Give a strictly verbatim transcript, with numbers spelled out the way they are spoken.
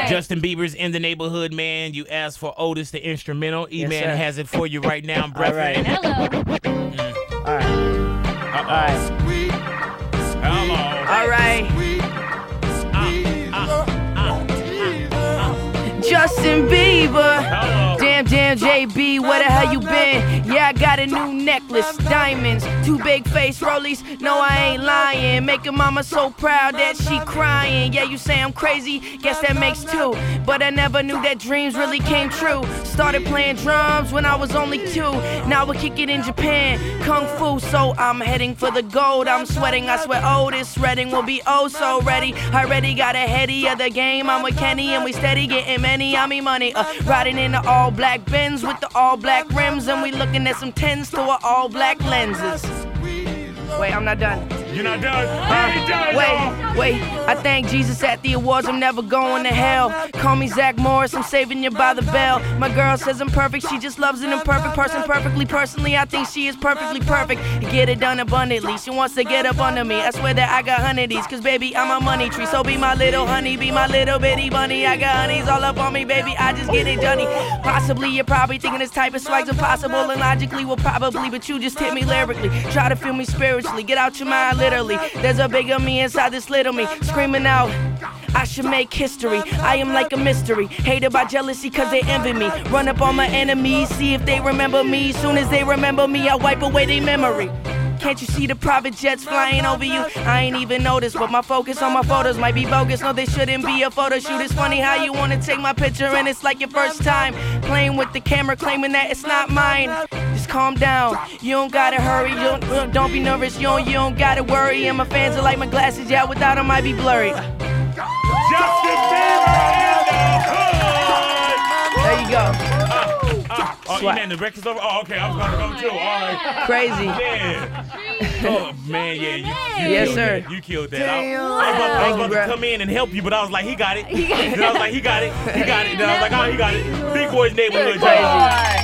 right. Justin Bieber's In the Neighborhood, man. You asked for Otis, the instrumental. E-Man Yes, has it for you right now. All right. Hello. All right. Uh-oh. All right. Hello. All right. Justin Bieber. Hello. Damn, damn, J B, where the hell you been? Yeah, I got a new necklace, diamonds, two big face rollies. No, I ain't lying. Making mama so proud that she crying. Yeah, you say I'm crazy, guess that makes two. But I never knew that dreams really came true. Started playing drums when I was only two. Now we kick it in Japan, kung fu. So I'm heading for the gold. I'm sweating, I swear, oh, this Reading will be oh so ready. I already got a heady of the game. I'm with Kenny and we steady getting many. I mean money, uh, riding in the all black Benz with the all black rims, and we looking at some tens to our all black lenses. Wait, I'm not done. You're not done. Uh, You ain't done, wait, y'all. wait, I thank Jesus at the awards, I'm never going to hell. Call me Zach Morris, I'm saving you by the bell. My girl says I'm perfect, she just loves an imperfect person perfectly. Personally, I think she is perfectly perfect. Get it done abundantly, she wants to get up under me. I swear that I got honeydees, cause baby, I'm a money tree. So be my little honey, be my little bitty bunny. I got honeys all up on me, baby, I just get it done. Possibly, you're probably thinking this type of swag's impossible, and logically, well, probably, but you just hit me lyrically. Try to feel me spiritually, get out your mind literally. There's a bigger me inside this little me, screaming out, I should make history. I am like a mystery, hated by jealousy cause they envy me. Run up on my enemies, see if they remember me. Soon as they remember me, I wipe away their memory. Can't you see the private jets flying over you? I ain't even noticed, but my focus on my photos might be bogus. No, they shouldn't be a photo shoot. It's funny how you wanna take my picture and it's like your first time playing with the camera, claiming that it's not mine. Just calm down, you don't gotta hurry, you don't, uh, don't be nervous, you don't, you don't gotta worry. And my fans are like my glasses, yeah, without them I'd be blurry. Justin Bieber in the hood. There you go. Uh, oh, Swag. E-Man, the record's over? Oh, okay, I was gonna go too. All right. Crazy. Yeah. Oh, man, yeah. You, you Yes, killed sir. That. You killed that. I, I was about, I was about to come in and help you, but I was like, he got it. Then I was like, he got it. He got it. Then I was like, oh, he got it. Big Boy's Neighborhood. Crazy.